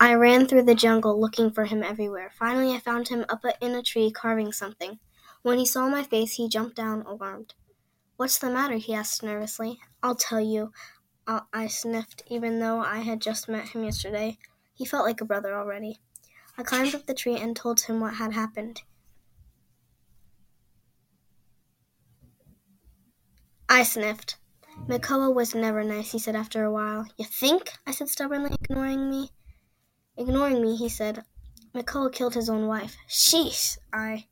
I ran through the jungle looking for him everywhere. Finally, I found him up in a tree carving something. When he saw my face, he jumped down, alarmed. "What's the matter?" he asked nervously. "I'll tell you," I sniffed, even though I had just met him yesterday. He felt like a brother already. I climbed up the tree and told him what had happened. I sniffed. "Mikoa was never nice," he said after a while. "You think?" I said stubbornly, ignoring me. "Ignoring me," he said. "Mikoa killed his own wife." "Sheesh!" I